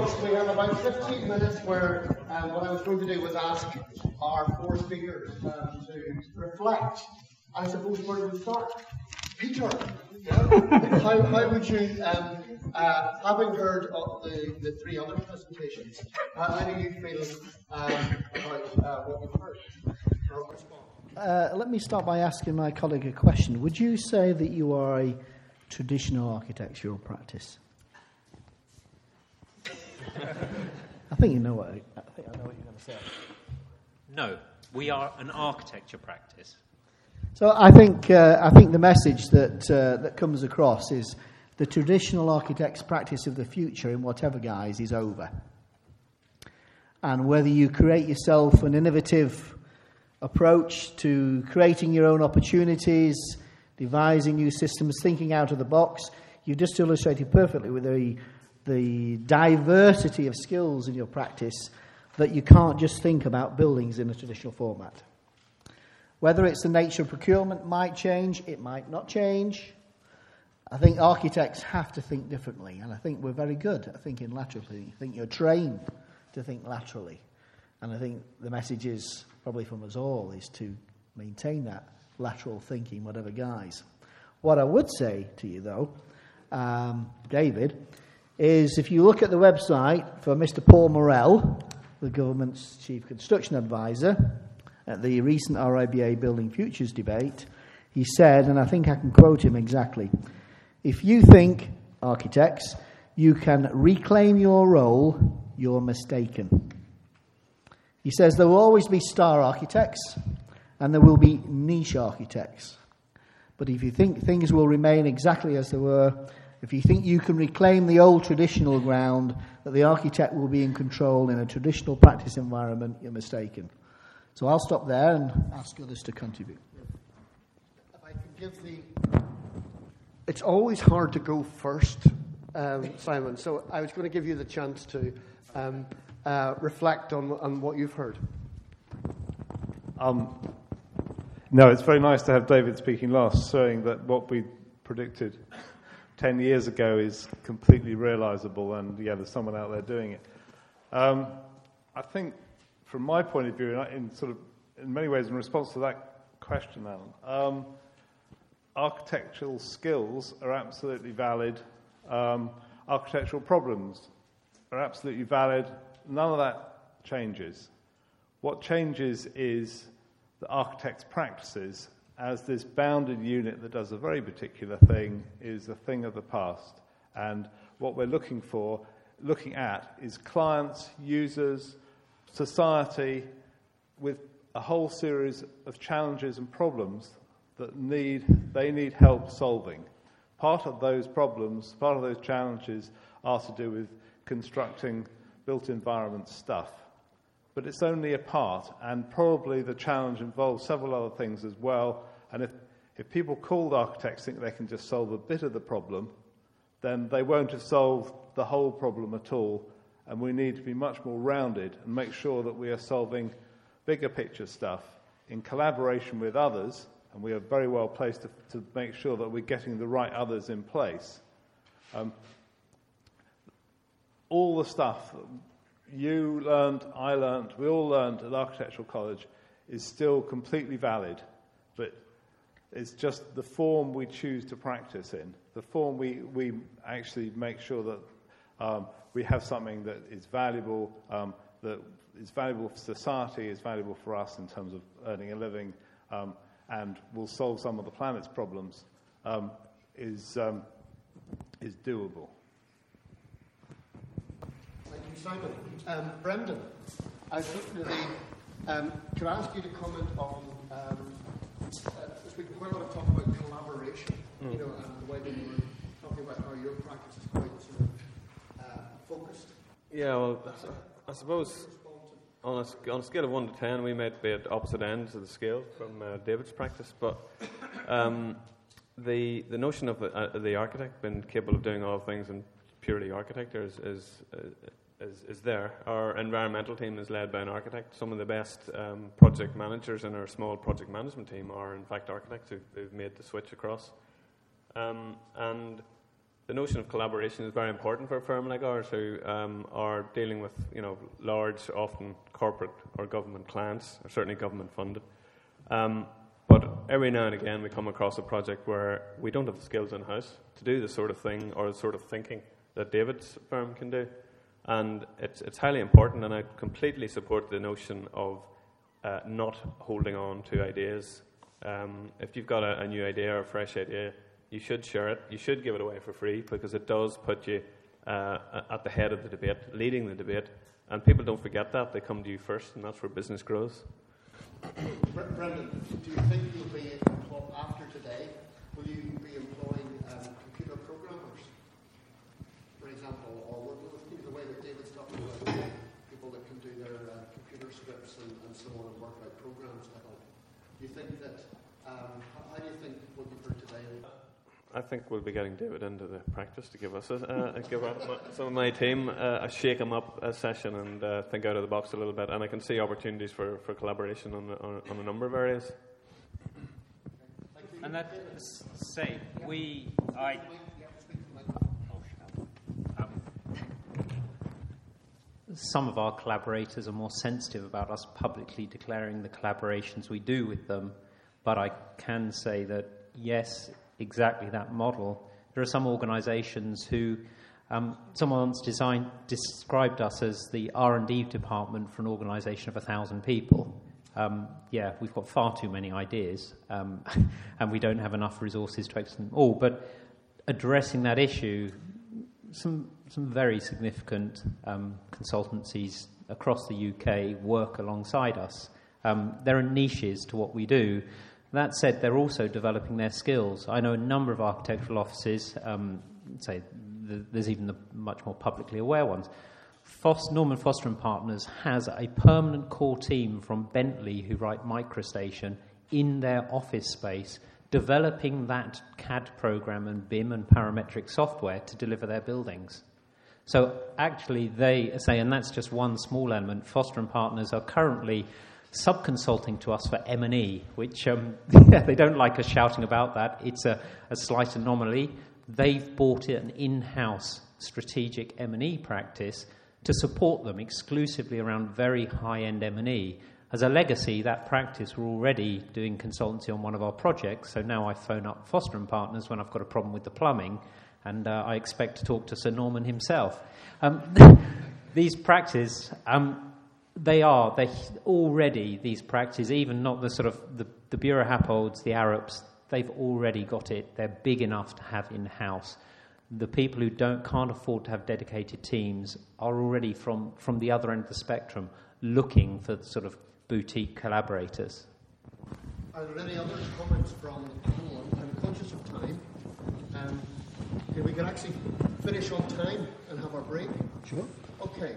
folks, we have about 15 minutes where what I was going to do was ask our four speakers to reflect. I suppose where do we start? Peter, how would you, having heard of the three other presentations, how do you feel about what you've heard? Let me start by asking my colleague a question. Would you say that you are a traditional architectural practice? I think I know what you're going to say. No, we are an architecture practice. So I think the message that comes across is the traditional architect's practice of the future, in whatever guise, is over. And whether you create yourself an innovative approach to creating your own opportunities, devising new systems, thinking out of the box, you just illustrated perfectly with the diversity of skills in your practice that you can't just think about buildings in a traditional format. Whether it's the nature of procurement might change, it might not change. I think architects have to think differently, and I think we're very good at thinking laterally. I think you're trained to think laterally, and I think the message is, probably from us all, is to maintain that lateral thinking, whatever guise. What I would say to you, though, David, is if you look at the website for Mr. Paul Morell, the government's chief construction advisor, at the recent RIBA Building Futures debate, he said, and I think I can quote him exactly, "If you think, architects, you can reclaim your role, you're mistaken." He says there will always be star architects and there will be niche architects. But if you think things will remain exactly as they were, if you think you can reclaim the old traditional ground, that the architect will be in control in a traditional practice environment, you're mistaken. So I'll stop there and ask others to contribute. If I could give it's always hard to go first, Simon, so I was going to give you the chance to reflect on what you've heard. No, it's very nice to have David speaking last, showing that what we predicted 10 years ago is completely realizable, and there's someone out there doing it. I think, from my point of view, in many ways, in response to that question, Alan, architectural skills are absolutely valid. Architectural problems are absolutely valid. None of that changes. What changes is the architect's practices as this bounded unit that does a very particular thing is a thing of the past. And what we're looking at is clients, users, society with a whole series of challenges and problems that they need help solving. Part of those problems, part of those challenges are to do with constructing built environment stuff. But it's only a part, and probably the challenge involves several other things as well. And if people called architects think they can just solve a bit of the problem, then they won't have solved the whole problem at all. And we need to be much more rounded and make sure that we are solving bigger picture stuff in collaboration with others, and we are very well placed to make sure that we're getting the right others in place. All the stuff that you learned, I learned, we all learned at Architectural College is still completely valid, but it's just the form we choose to practice in, the form we actually make sure that we have something that is valuable, that is valuable for society, is valuable for us in terms of earning a living, and will solve some of the planet's problems, is doable. Thank you, Simon. Brendan, could I ask you to comment on, there's been quite a lot of talk about collaboration, and the way that you were talking about how your practice is quite sort of focused. Yeah, well, I suppose on a scale of 1 to 10, we might be at opposite ends of the scale from David's practice, but the notion of the architect being capable of doing all things and purely architecture is there. Our environmental team is led by an architect. Some of the best project managers in our small project management team are, in fact, architects who've made the switch across. And the notion of collaboration is very important for a firm like ours, who are dealing with large, often corporate or government clients, or certainly government funded. But every now and again we come across a project where we don't have the skills in-house to do the sort of thing or the sort of thinking that David's firm can do. And it's highly important, and I completely support the notion of not holding on to ideas. If you've got a new idea or a fresh idea, you should share it. You should give it away for free, because it does put you at the head of the debate, leading the debate. And people don't forget that. They come to you first, and that's where business grows. Brendan, do you think you'll be, after today, will you be employing computer programmers, for example, or the way that David's talking about people that can do their computer scripts and so on and work out programs to help? Do you think that, how do you think will be for today? I think we'll be getting David into the practice to give us some of my team a shake 'em up session and think out of the box a little bit. And I can see opportunities for collaboration on a number of areas. And that say some of our collaborators are more sensitive about us publicly declaring the collaborations we do with them, but I can say that yes, exactly that model. There are some organisations who, someone once described us as the R&D department for an organisation of 1,000 people. We've got far too many ideas, and we don't have enough resources to execute them all. But addressing that issue, some very significant consultancies across the UK work alongside us. There are niches to what we do. That said, they're also developing their skills. I know a number of architectural offices, there's even the much more publicly aware ones. Norman Foster & Partners has a permanent core team from Bentley who write MicroStation in their office space, developing that CAD program and BIM and parametric software to deliver their buildings. So actually they say, and that's just one small element, Foster & Partners are currently sub-consulting to us for M&E, which they don't like us shouting about that. It's a slight anomaly. They've bought an in-house strategic M&E practice to support them exclusively around very high-end M&E. As a legacy, that practice were already doing consultancy on one of our projects, so now I phone up Foster & Partners when I've got a problem with the plumbing, and I expect to talk to Sir Norman himself. These practices... They already, these practices, even not the sort of the Bureau Hapolds, the Arabs, they've already got it. They're big enough to have in-house. The people who can't afford to have dedicated teams are already from the other end of the spectrum looking for sort of boutique collaborators. Are there any other comments from the panel? I'm conscious of time. If we could actually finish on time and have our break. Sure. Okay.